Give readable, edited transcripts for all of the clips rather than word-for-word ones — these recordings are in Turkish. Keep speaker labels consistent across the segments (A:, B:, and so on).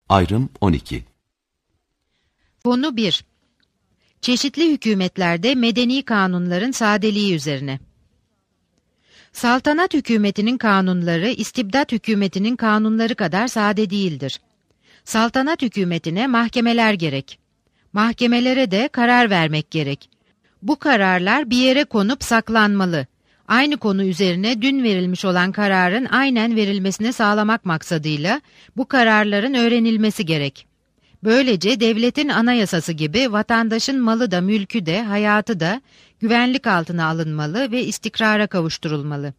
A: Ayrım 12.
B: Konu 1. Çeşitli hükümetlerde medeni kanunların sadeliği üzerine. Saltanat hükümetinin kanunları, istibdat hükümetinin kanunları kadar sade değildir. Saltanat hükümetine mahkemeler gerek. Mahkemelere de karar vermek gerek. Bu kararlar bir yere konup saklanmalı. Aynı konu üzerine dün verilmiş olan kararın aynen verilmesini sağlamak maksadıyla bu kararların öğrenilmesi gerek. Böylece devletin anayasası gibi vatandaşın malı da mülkü de hayatı da güvenlik altına alınmalı ve istikrara kavuşturulmalı.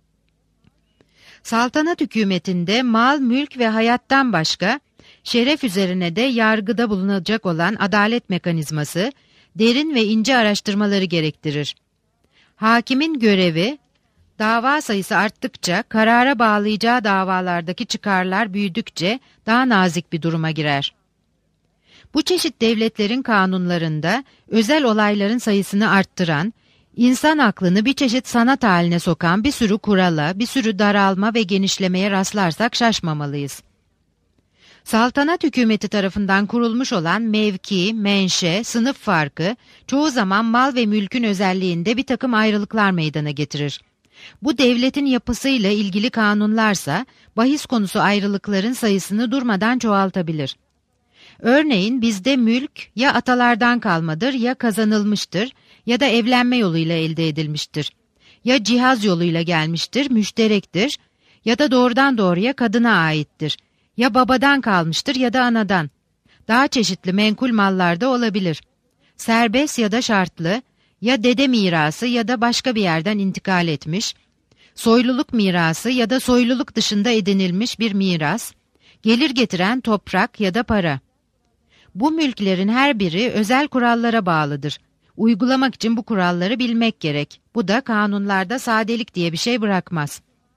B: Saltanat hükümetinde mal, mülk ve hayattan başka şeref üzerine de yargıda bulunacak olan adalet mekanizması derin ve ince araştırmaları gerektirir. Hakimin görevi, dava sayısı arttıkça karara bağlayacağı davalardaki çıkarlar büyüdükçe daha nazik bir duruma girer. Bu çeşit devletlerin kanunlarında özel olayların sayısını arttıran, insan aklını bir çeşit sanat haline sokan bir sürü kurala, bir sürü daralma ve genişlemeye rastlarsak şaşmamalıyız. Saltanat hükümeti tarafından kurulmuş olan mevki, menşe, sınıf farkı çoğu zaman mal ve mülkün özelliğinde bir takım ayrılıklar meydana getirir. Bu devletin yapısıyla ilgili kanunlarsa bahis konusu ayrılıkların sayısını durmadan çoğaltabilir. Örneğin bizde mülk ya atalardan kalmadır ya kazanılmıştır ya da evlenme yoluyla elde edilmiştir. Ya cihaz yoluyla gelmiştir, müşterektir ya da doğrudan doğruya kadına aittir. Ya babadan kalmıştır ya da anadan. Daha çeşitli menkul mallarda olabilir. Serbest ya da şartlı, ya dede mirası ya da başka bir yerden intikal etmiş, soyluluk mirası ya da soyluluk dışında edinilmiş bir miras, gelir getiren toprak ya da para. Bu mülklerin her biri özel kurallara bağlıdır. Uygulamak için bu kuralları bilmek gerek. Bu da kanunlarda sadelik diye bir şey bırakmaz.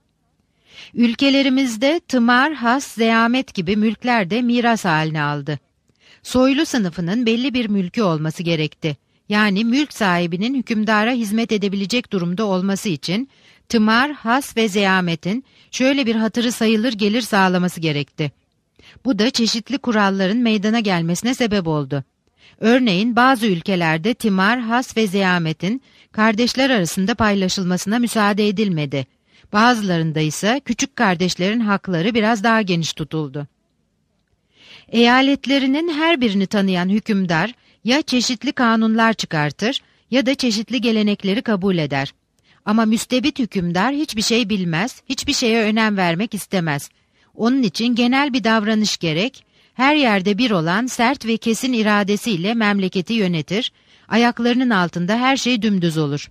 B: Ülkelerimizde tımar, has, zeyamet gibi mülkler de miras haline aldı. Soylu sınıfının belli bir mülkü olması gerekti. Yani mülk sahibinin hükümdara hizmet edebilecek durumda olması için tımar, has ve zeyametin şöyle bir hatırı sayılır gelir sağlaması gerekti. Bu da çeşitli kuralların meydana gelmesine sebep oldu. Örneğin bazı ülkelerde tımar, has ve zeyametin kardeşler arasında paylaşılmasına müsaade edilmedi. Bazılarında ise küçük kardeşlerin hakları biraz daha geniş tutuldu. Eyaletlerinin her birini tanıyan hükümdar ya çeşitli kanunlar çıkartır ya da çeşitli gelenekleri kabul eder. Ama müstebit hükümdar hiçbir şey bilmez, hiçbir şeye önem vermek istemez. Onun için genel bir davranış gerek, her yerde bir olan sert ve kesin iradesiyle memleketi yönetir, ayaklarının altında her şey dümdüz olur.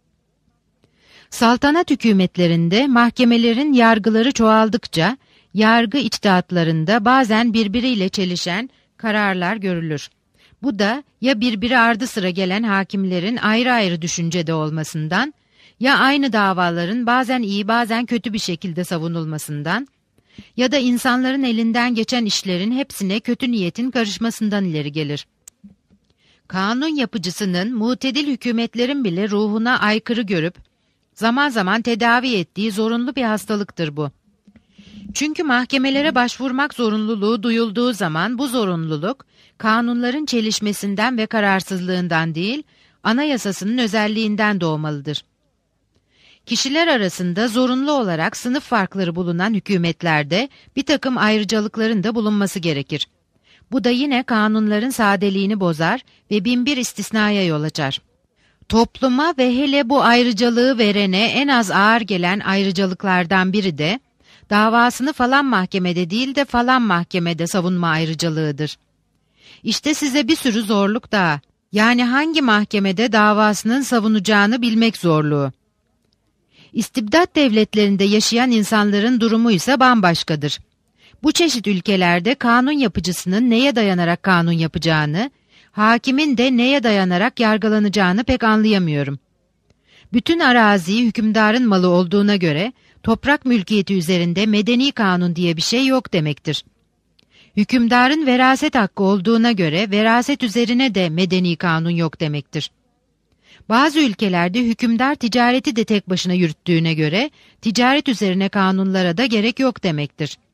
B: Saltanat hükümetlerinde mahkemelerin yargıları çoğaldıkça, yargı içtihatlarında bazen birbiriyle çelişen kararlar görülür. Bu da ya birbiri ardı sıra gelen hakimlerin ayrı ayrı düşüncede olmasından, ya aynı davaların bazen iyi bazen kötü bir şekilde savunulmasından, ya da insanların elinden geçen işlerin hepsine kötü niyetin karışmasından ileri gelir. Kanun yapıcısının mutedil hükümetlerin bile ruhuna aykırı görüp, zaman zaman tedavi ettiği zorunlu bir hastalıktır bu. Çünkü mahkemelere başvurmak zorunluluğu duyulduğu zaman bu zorunluluk, kanunların çelişmesinden ve kararsızlığından değil, anayasasının özelliğinden doğmalıdır. Kişiler arasında zorunlu olarak sınıf farkları bulunan hükümetlerde bir takım ayrıcalıkların da bulunması gerekir. Bu da yine kanunların sadeliğini bozar ve binbir istisnaya yol açar. Topluma ve hele bu ayrıcalığı verene en az ağır gelen ayrıcalıklardan biri de, davasını falan mahkemede değil de falan mahkemede savunma ayrıcalığıdır. İşte size bir sürü zorluk daha, yani hangi mahkemede davasının savunacağını bilmek zorluğu. İstibdat devletlerinde yaşayan insanların durumu ise bambaşkadır. Bu çeşit ülkelerde kanun yapıcısının neye dayanarak kanun yapacağını, hakimin de neye dayanarak yargılanacağını pek anlayamıyorum. Bütün arazi hükümdarın malı olduğuna göre, toprak mülkiyeti üzerinde medeni kanun diye bir şey yok demektir. Hükümdarın veraset hakkı olduğuna göre, veraset üzerine de medeni kanun yok demektir. Bazı ülkelerde hükümdar ticareti de tek başına yürüttüğüne göre, ticaret üzerine kanunlara da gerek yok demektir.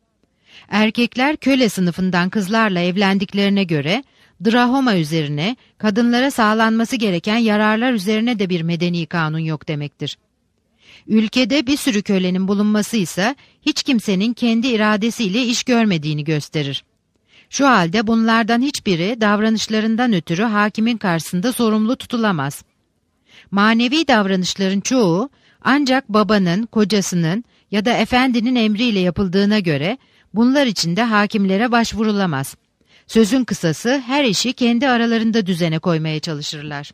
B: Erkekler köle sınıfından kızlarla evlendiklerine göre, drahoma üzerine, kadınlara sağlanması gereken yararlar üzerine de bir medeni kanun yok demektir. Ülkede bir sürü kölenin bulunması ise hiç kimsenin kendi iradesiyle iş görmediğini gösterir. Şu halde bunlardan hiçbiri davranışlarından ötürü hakimin karşısında sorumlu tutulamaz. Manevi davranışların çoğu ancak babanın, kocasının ya da efendinin emriyle yapıldığına göre bunlar için de hakimlere başvurulamaz. Sözün kısası her işi kendi aralarında düzene koymaya çalışırlar.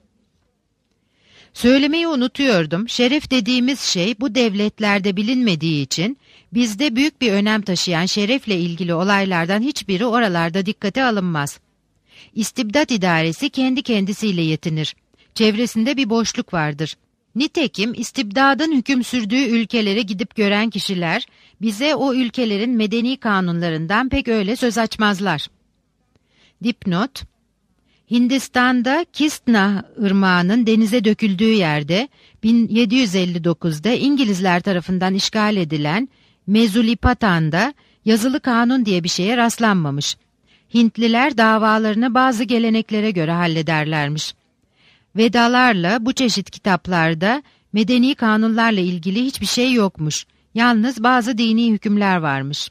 B: Söylemeyi unutuyordum. Şeref dediğimiz şey bu devletlerde bilinmediği için bizde büyük bir önem taşıyan şerefle ilgili olaylardan hiçbiri oralarda dikkate alınmaz. İstibdat idaresi kendi kendisiyle yetinir. Çevresinde bir boşluk vardır. Nitekim istibdadın hüküm sürdüğü ülkelere gidip gören kişiler bize o ülkelerin medeni kanunlarından pek öyle söz açmazlar. Dipnot: Hindistan'da Kistna ırmağının denize döküldüğü yerde 1759'da İngilizler tarafından işgal edilen Mezulipatan'da yazılı kanun diye bir şeye rastlanmamış. Hintliler davalarını bazı geleneklere göre hallederlermiş. Vedalarla bu çeşit kitaplarda medeni kanunlarla ilgili hiçbir şey yokmuş. Yalnız bazı dini hükümler varmış.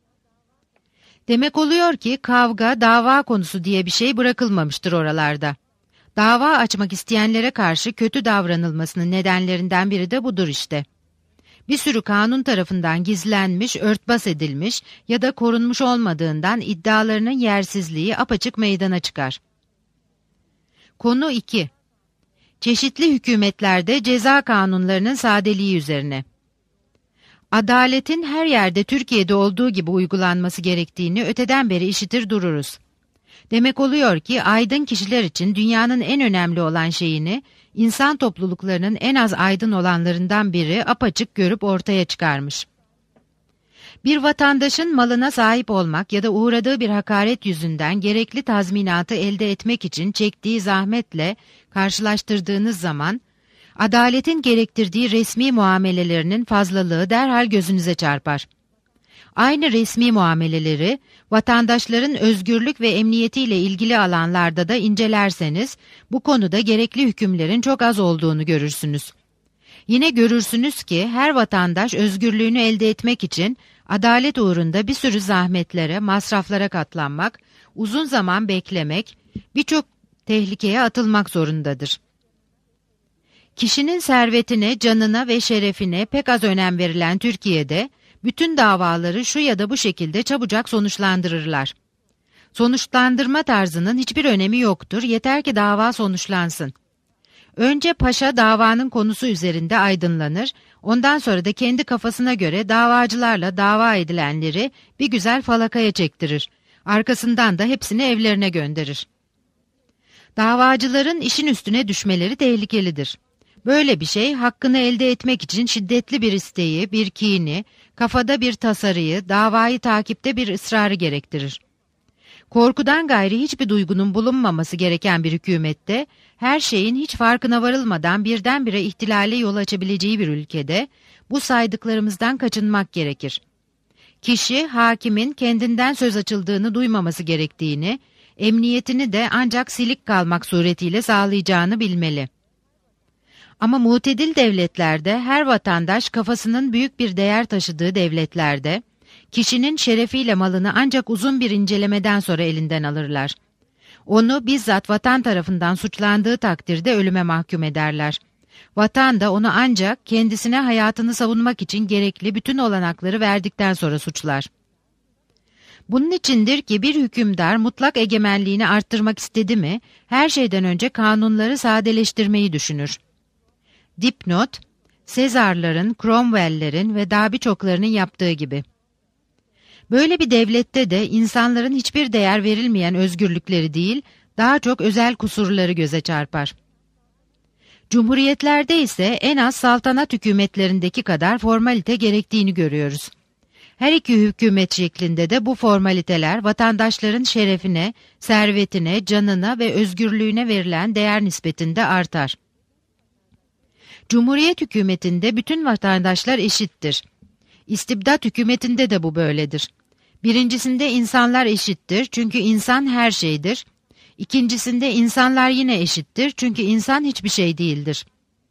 B: Demek oluyor ki kavga, dava konusu diye bir şey bırakılmamıştır oralarda. Dava açmak isteyenlere karşı kötü davranılmasının nedenlerinden biri de budur işte. Bir sürü kanun tarafından gizlenmiş, örtbas edilmiş ya da korunmuş olmadığından iddialarının yersizliği apaçık meydana çıkar. Konu 2. Çeşitli hükümetlerde ceza kanunlarının sadeliği üzerine. Adaletin her yerde Türkiye'de olduğu gibi uygulanması gerektiğini öteden beri işitir dururuz. Demek oluyor ki aydın kişiler için dünyanın en önemli olan şeyini, insan topluluklarının en az aydın olanlarından biri apaçık görüp ortaya çıkarmış. Bir vatandaşın malına sahip olmak ya da uğradığı bir hakaret yüzünden gerekli tazminatı elde etmek için çektiği zahmetle karşılaştırdığınız zaman, adaletin gerektirdiği resmi muamelelerinin fazlalığı derhal gözünüze çarpar. Aynı resmi muameleleri vatandaşların özgürlük ve emniyetiyle ilgili alanlarda da incelerseniz bu konuda gerekli hükümlerin çok az olduğunu görürsünüz. Yine görürsünüz ki her vatandaş özgürlüğünü elde etmek için adalet uğrunda bir sürü zahmetlere, masraflara katlanmak, uzun zaman beklemek, birçok tehlikeye atılmak zorundadır. Kişinin servetine, canına ve şerefine pek az önem verilen Türkiye'de, bütün davaları şu ya da bu şekilde çabucak sonuçlandırırlar. Sonuçlandırma tarzının hiçbir önemi yoktur, yeter ki dava sonuçlansın. Önce paşa davanın konusu üzerinde aydınlanır, ondan sonra da kendi kafasına göre davacılarla dava edilenleri bir güzel falakaya çektirir. Arkasından da hepsini evlerine gönderir. Davacıların işin üstüne düşmeleri tehlikelidir. Böyle bir şey hakkını elde etmek için şiddetli bir isteği, bir kini, kafada bir tasarıyı, davayı takipte bir ısrarı gerektirir. Korkudan gayri hiçbir duygunun bulunmaması gereken bir hükümette, her şeyin hiç farkına varılmadan birdenbire ihtilale yol açabileceği bir ülkede, bu saydıklarımızdan kaçınmak gerekir. Kişi, hakimin kendinden söz açıldığını duymaması gerektiğini, emniyetini de ancak silik kalmak suretiyle sağlayacağını bilmeli. Ama mutedil devletlerde her vatandaş kafasının büyük bir değer taşıdığı devletlerde, kişinin şerefiyle malını ancak uzun bir incelemeden sonra elinden alırlar. Onu bizzat vatan tarafından suçlandığı takdirde ölüme mahkum ederler. Vatan da onu ancak kendisine hayatını savunmak için gerekli bütün olanakları verdikten sonra suçlar. Bunun içindir ki bir hükümdar mutlak egemenliğini arttırmak istedi mi, her şeyden önce kanunları sadeleştirmeyi düşünür. Dipnot, Sezarların, Cromwell'lerin ve daha birçoklarının yaptığı gibi. Böyle bir devlette de insanların hiçbir değer verilmeyen özgürlükleri değil, daha çok özel kusurları göze çarpar. Cumhuriyetlerde ise en az saltanat hükümetlerindeki kadar formalite gerektiğini görüyoruz. Her iki hükümet şeklinde de bu formaliteler vatandaşların şerefine, servetine, canına ve özgürlüğüne verilen değer nispetinde artar. Cumhuriyet hükümetinde bütün vatandaşlar eşittir. İstibdat hükümetinde de bu böyledir. Birincisinde insanlar eşittir çünkü insan her şeydir. İkincisinde insanlar yine eşittir çünkü insan hiçbir şey değildir.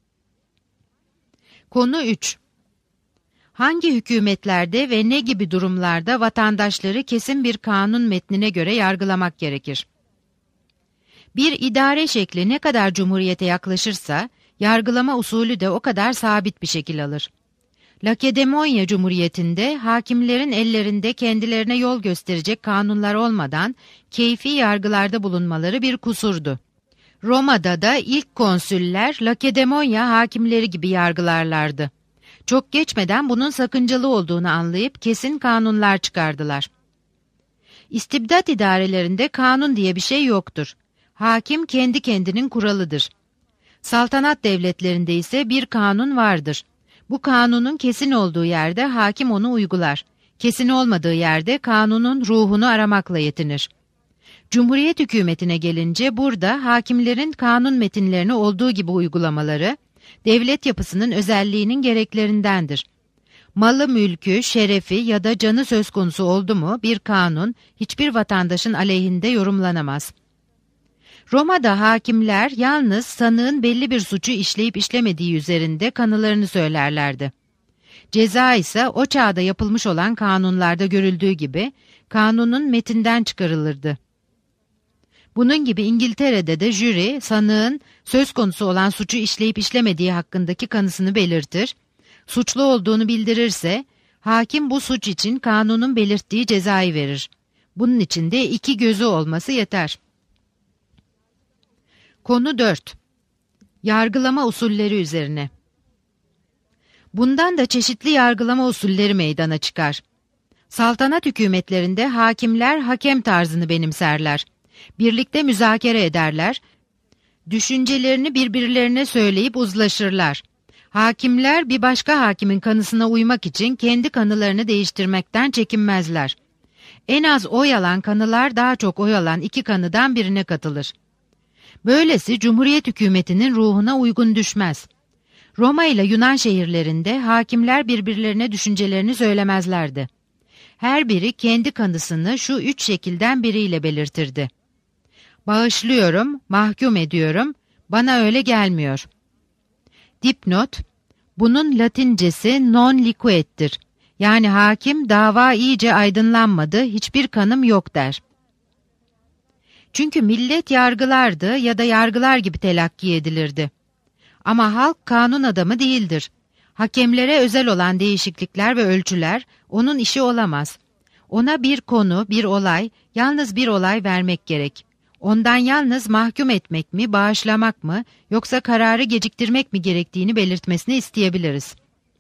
B: Konu 3. Hangi hükümetlerde ve ne gibi durumlarda vatandaşları kesin bir kanun metnine göre yargılamak gerekir? Bir idare şekli ne kadar cumhuriyete yaklaşırsa, yargılama usulü de o kadar sabit bir şekil alır. Lakedemonya Cumhuriyeti'nde hakimlerin ellerinde kendilerine yol gösterecek kanunlar olmadan keyfi yargılarda bulunmaları bir kusurdu. Roma'da da ilk konsüller Lakedemonya hakimleri gibi yargılarlardı. Çok geçmeden bunun sakıncalı olduğunu anlayıp kesin kanunlar çıkardılar. İstibdat idarelerinde kanun diye bir şey yoktur. Hakim kendi kendinin kuralıdır. Saltanat devletlerinde ise bir kanun vardır. Bu kanunun kesin olduğu yerde hakim onu uygular. Kesin olmadığı yerde kanunun ruhunu aramakla yetinir. Cumhuriyet hükümetine gelince burada hakimlerin kanun metinlerini olduğu gibi uygulamaları, devlet yapısının özelliğinin gereklerindendir. Malı, mülkü, şerefi ya da canı söz konusu oldu mu bir kanun hiçbir vatandaşın aleyhinde yorumlanamaz. Roma'da hakimler yalnız sanığın belli bir suçu işleyip işlemediği üzerinde kanılarını söylerlerdi. Ceza ise o çağda yapılmış olan kanunlarda görüldüğü gibi kanunun metinden çıkarılırdı. Bunun gibi İngiltere'de de jüri sanığın söz konusu olan suçu işleyip işlemediği hakkındaki kanısını belirtir, suçlu olduğunu bildirirse hakim bu suç için kanunun belirttiği cezayı verir. Bunun için de 2 gözü olması yeter. Konu 4. Yargılama usulleri üzerine. Bundan da çeşitli yargılama usulleri meydana çıkar. Saltanat hükümetlerinde hakimler hakem tarzını benimserler. Birlikte müzakere ederler, düşüncelerini birbirlerine söyleyip uzlaşırlar. Hakimler bir başka hakimin kanısına uymak için kendi kanılarını değiştirmekten çekinmezler. En az oy alan kanılar daha çok oy alan 2 kanıdan birine katılır. Böylesi Cumhuriyet hükümetinin ruhuna uygun düşmez. Roma ile Yunan şehirlerinde hakimler birbirlerine düşüncelerini söylemezlerdi. Her biri kendi kanısını şu 3 şekilden biriyle belirtirdi. Bağışlıyorum, mahkum ediyorum, bana öyle gelmiyor. Dipnot, bunun Latincesi non liquet'tir. Yani hakim dava iyice aydınlanmadı, hiçbir kanım yok der. Çünkü millet yargılardı ya da yargılar gibi telakki edilirdi. Ama halk kanun adamı değildir. Hakemlere özel olan değişiklikler ve ölçüler onun işi olamaz. Ona bir konu, bir olay, yalnız bir olay vermek gerek. Ondan yalnız mahkum etmek mi, bağışlamak mı, yoksa kararı geciktirmek mi gerektiğini belirtmesini isteyebiliriz.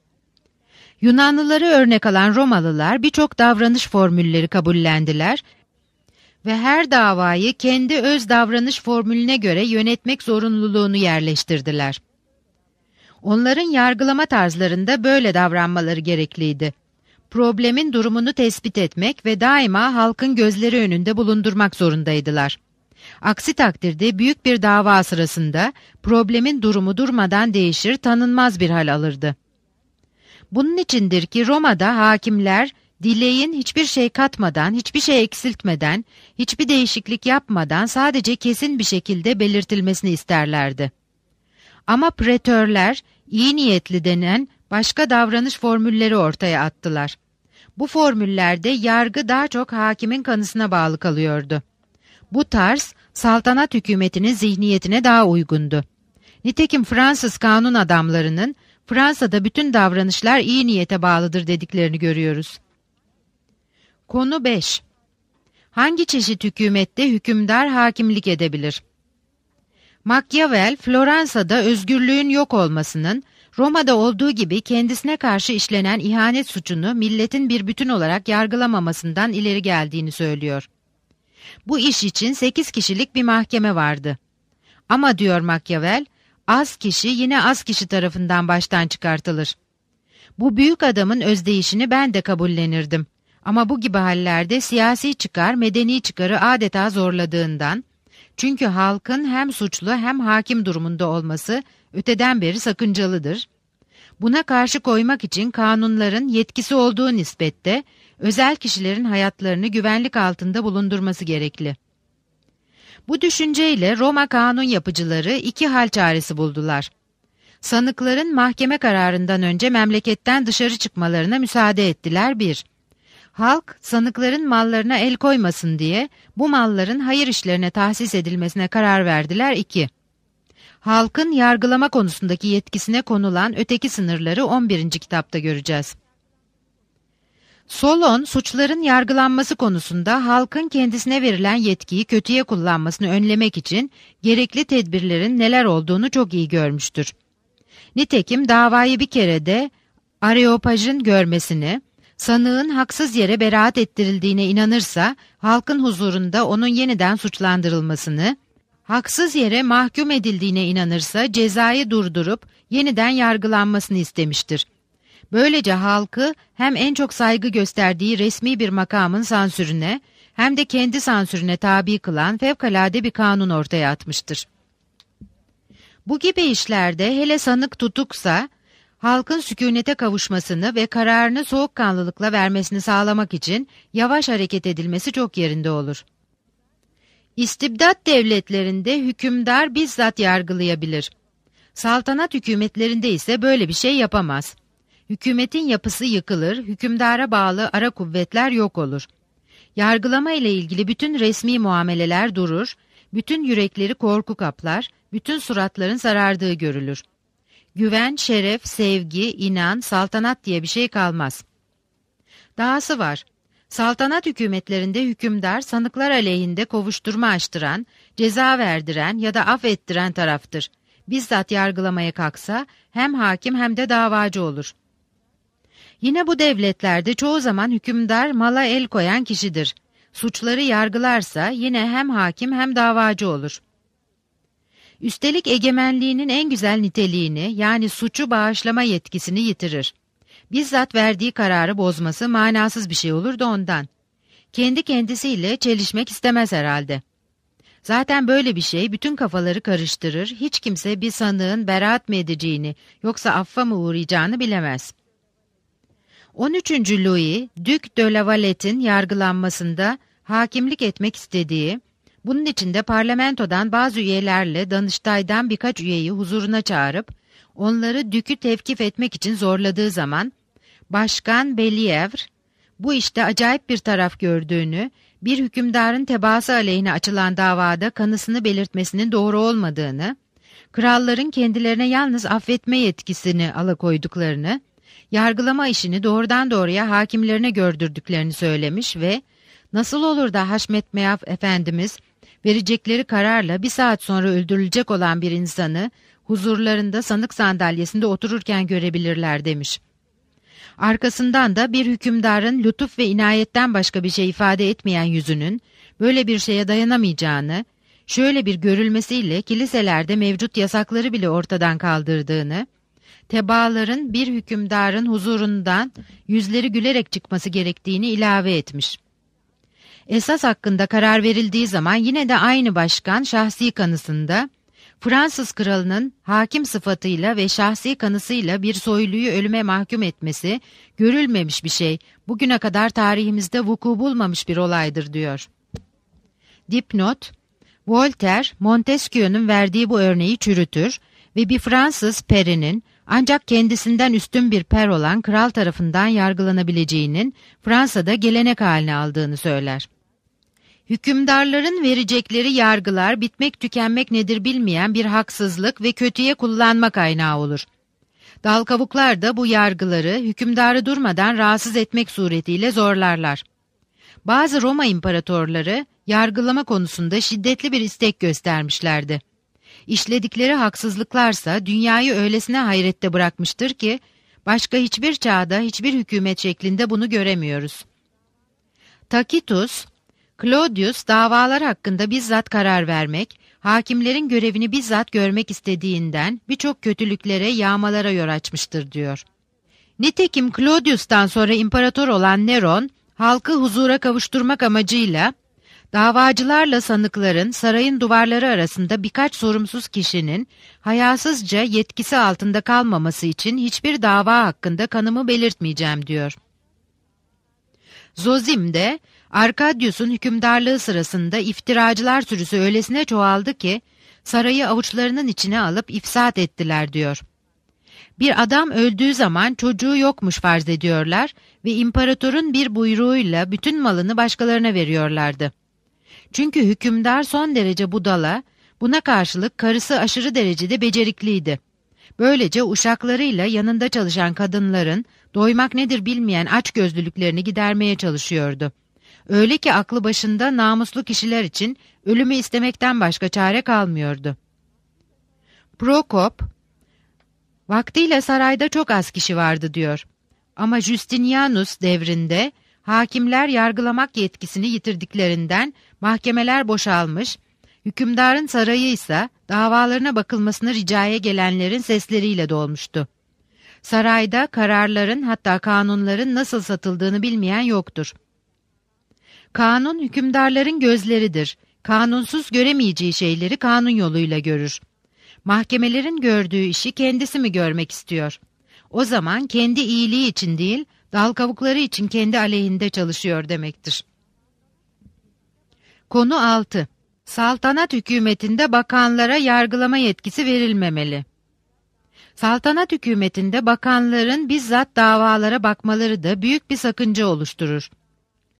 B: Yunanlıları örnek alan Romalılar birçok davranış formülleri kabullendiler ve her davayı kendi öz davranış formülüne göre yönetmek zorunluluğunu yerleştirdiler. Onların yargılama tarzlarında böyle davranmaları gerekliydi. Problemin durumunu tespit etmek ve daima halkın gözleri önünde bulundurmak zorundaydılar. Aksi takdirde büyük bir dava sırasında problemin durumu durmadan değişir, tanınmaz bir hal alırdı. Bunun içindir ki Roma'da hakimler dileğin hiçbir şey katmadan, hiçbir şey eksiltmeden, hiçbir değişiklik yapmadan sadece kesin bir şekilde belirtilmesini isterlerdi. Ama pretörler iyi niyetli denen başka davranış formülleri ortaya attılar. Bu formüllerde yargı daha çok hakimin kanısına bağlı kalıyordu. Bu tarz saltanat hükümetinin zihniyetine daha uygundu. Nitekim Fransız kanun adamlarının Fransa'da bütün davranışlar iyi niyete bağlıdır dediklerini görüyoruz. Konu 5. Hangi çeşit hükümette hükümdar hakimlik edebilir? Machiavel, Floransa'da özgürlüğün yok olmasının, Roma'da olduğu gibi kendisine karşı işlenen ihanet suçunu milletin bir bütün olarak yargılamamasından ileri geldiğini söylüyor. Bu iş için 8 kişilik bir mahkeme vardı. Ama diyor Machiavel, az kişi yine az kişi tarafından baştan çıkartılır. Bu büyük adamın özdeyişini ben de kabullenirdim. Ama bu gibi hallerde siyasi çıkar, medeni çıkarı adeta zorladığından, çünkü halkın hem suçlu hem hakim durumunda olması öteden beri sakıncalıdır. Buna karşı koymak için kanunların yetkisi olduğu nispette özel kişilerin hayatlarını güvenlik altında bulundurması gerekli. Bu düşünceyle Roma kanun yapıcıları iki hal çaresi buldular. Sanıkların mahkeme kararından önce memleketten dışarı çıkmalarına müsaade ettiler 1. Halk, sanıkların mallarına el koymasın diye bu malların hayır işlerine tahsis edilmesine karar verdiler 2. Halkın yargılama konusundaki yetkisine konulan öteki sınırları 11. kitapta göreceğiz. Solon, suçların yargılanması konusunda halkın kendisine verilen yetkiyi kötüye kullanmasını önlemek için gerekli tedbirlerin neler olduğunu çok iyi görmüştür. Nitekim davayı bir kere de Areopaj'ın görmesini, sanığın haksız yere beraat ettirildiğine inanırsa halkın huzurunda onun yeniden suçlandırılmasını, haksız yere mahkum edildiğine inanırsa cezayı durdurup yeniden yargılanmasını istemiştir. Böylece halkı hem en çok saygı gösterdiği resmi bir makamın sansürüne hem de kendi sansürüne tabi kılan fevkalade bir kanun ortaya atmıştır. Bu gibi işlerde hele sanık tutuksa, halkın sükûnete kavuşmasını ve kararını soğukkanlılıkla vermesini sağlamak için yavaş hareket edilmesi çok yerinde olur. İstibdat devletlerinde hükümdar bizzat yargılayabilir. Saltanat hükümetlerinde ise böyle bir şey yapamaz. Hükümetin yapısı yıkılır, hükümdara bağlı ara kuvvetler yok olur. Yargılama ile ilgili bütün resmi muameleler durur, bütün yürekleri korku kaplar, bütün suratların sarardığı görülür. Güven, şeref, sevgi, inan, saltanat diye bir şey kalmaz. Dahası var. Saltanat hükümetlerinde hükümdar sanıklar aleyhinde kovuşturma açtıran, ceza verdiren ya da affettiren taraftır. Bizzat yargılamaya kalksa hem hakim hem de davacı olur. Yine bu devletlerde çoğu zaman hükümdar mala el koyan kişidir. Suçları yargılarsa yine hem hakim hem davacı olur. Üstelik egemenliğinin en güzel niteliğini yani suçu bağışlama yetkisini yitirir. Bizzat verdiği kararı bozması manasız bir şey olur da ondan. Kendi kendisiyle çelişmek istemez herhalde. Zaten böyle bir şey bütün kafaları karıştırır, hiç kimse bir sanığın beraat mı edeceğini yoksa affa mı uğrayacağını bilemez. 13. Louis, Duc de la Valette'in yargılanmasında hakimlik etmek istediği, bunun için de parlamentodan bazı üyelerle Danıştay'dan birkaç üyeyi huzuruna çağırıp, onları Dük'ü tevkif etmek için zorladığı zaman, Başkan Bellievre, bu işte acayip bir taraf gördüğünü, bir hükümdarın tebaası aleyhine açılan davada kanısını belirtmesinin doğru olmadığını, kralların kendilerine yalnız affetme yetkisini alıkoyduklarını, yargılama işini doğrudan doğruya hakimlerine gördürdüklerini söylemiş ve nasıl olur da Haşmet Meaf Efendimiz verecekleri kararla bir saat sonra öldürülecek olan bir insanı huzurlarında sanık sandalyesinde otururken görebilirler demiş. Arkasından da bir hükümdarın lütuf ve inayetten başka bir şey ifade etmeyen yüzünün böyle bir şeye dayanamayacağını, şöyle bir görülmesiyle kiliselerde mevcut yasakları bile ortadan kaldırdığını, tebaaların bir hükümdarın huzurundan yüzleri gülerek çıkması gerektiğini ilave etmiş. Esas hakkında karar verildiği zaman yine de aynı başkan şahsi kanısında, Fransız kralının hakim sıfatıyla ve şahsi kanısıyla bir soyluyu ölüme mahkum etmesi görülmemiş bir şey, bugüne kadar tarihimizde vuku bulmamış bir olaydır diyor. Dipnot, Voltaire, Montesquieu'nun verdiği bu örneği çürütür ve bir Fransız perinin ancak kendisinden üstün bir per olan kral tarafından yargılanabileceğinin Fransa'da gelenek haline aldığını söyler. Hükümdarların verecekleri yargılar bitmek tükenmek nedir bilmeyen bir haksızlık ve kötüye kullanma kaynağı olur. Dal kavuklar da bu yargıları hükümdarı durmadan rahatsız etmek suretiyle zorlarlar. Bazı Roma imparatorları yargılama konusunda şiddetli bir istek göstermişlerdi. İşledikleri haksızlıklarsa dünyayı öylesine hayrette bırakmıştır ki başka hiçbir çağda hiçbir hükümet şeklinde bunu göremiyoruz. Tacitus, Claudius davalar hakkında bizzat karar vermek, hakimlerin görevini bizzat görmek istediğinden birçok kötülüklere, yağmalara yol açmıştır diyor. Nitekim Claudius'tan sonra imparator olan Neron, halkı huzura kavuşturmak amacıyla davacılarla sanıkların sarayın duvarları arasında birkaç sorumsuz kişinin hayasızca yetkisi altında kalmaması için hiçbir dava hakkında kanımı belirtmeyeceğim diyor. Zozim'de Arkadius'un hükümdarlığı sırasında iftiracılar sürüsü öylesine çoğaldı ki sarayı avuçlarının içine alıp ifsad ettiler diyor. Bir adam öldüğü zaman çocuğu yokmuş farz ediyorlar ve imparatorun bir buyruğuyla bütün malını başkalarına veriyorlardı. Çünkü hükümdar son derece budala, buna karşılık karısı aşırı derecede becerikliydi. Böylece uşaklarıyla yanında çalışan kadınların doymak nedir bilmeyen açgözlülüklerini gidermeye çalışıyordu. Öyle ki aklı başında namuslu kişiler için ölümü istemekten başka çare kalmıyordu. Prokop, vaktiyle sarayda çok az kişi vardı diyor. Ama Justinianus devrinde hakimler yargılamak yetkisini yitirdiklerinden mahkemeler boşalmış, hükümdarın sarayı ise davalarına bakılmasını ricaya gelenlerin sesleriyle dolmuştu. Sarayda kararların hatta kanunların nasıl satıldığını bilmeyen yoktur. Kanun hükümdarların gözleridir. Kanunsuz göremeyeceği şeyleri kanun yoluyla görür. Mahkemelerin gördüğü işi kendisi mi görmek istiyor? O zaman kendi iyiliği için değil, dal kavukları için kendi aleyhinde çalışıyor demektir. Konu 6. Saltanat hükümetinde bakanlara yargılama yetkisi verilmemeli. Saltanat hükümetinde bakanların bizzat davalara bakmaları da büyük bir sakınca oluşturur.